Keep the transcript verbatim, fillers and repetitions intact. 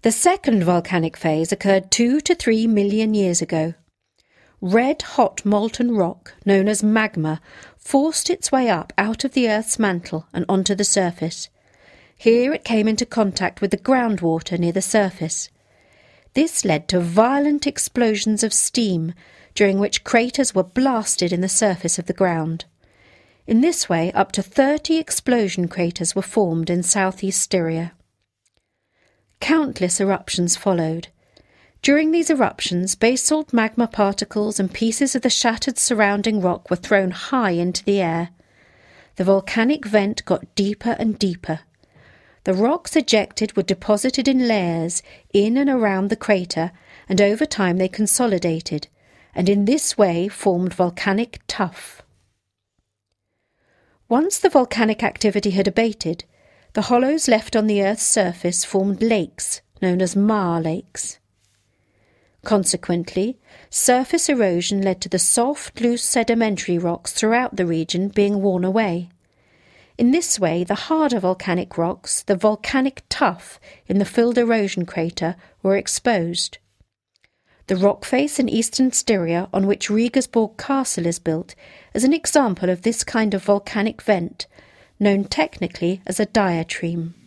The second volcanic phase occurred two to three million years ago. Red-hot molten rock, known as magma, forced its way up out of the Earth's mantle and onto the surface. Here it came into contact with the groundwater near the surface. This led to violent explosions of steam, during which craters were blasted in the surface of the ground. In this way, up to thirty explosion craters were formed in southeast Styria. Countless eruptions followed. During these eruptions, basalt magma particles and pieces of the shattered surrounding rock were thrown high into the air. The volcanic vent got deeper and deeper. The rocks ejected were deposited in layers in and around the crater, and over time they consolidated, and in this way formed volcanic tuff. Once the volcanic activity had abated, the hollows left on the Earth's surface formed lakes, known as maar lakes. Consequently, surface erosion led to the soft, loose sedimentary rocks throughout the region being worn away. In this way, the harder volcanic rocks, the volcanic tuff in the filled erosion crater, were exposed. The rock face in eastern Styria, on which Regensburg Castle is built, is an example of this kind of volcanic vent, known technically as a diatreme.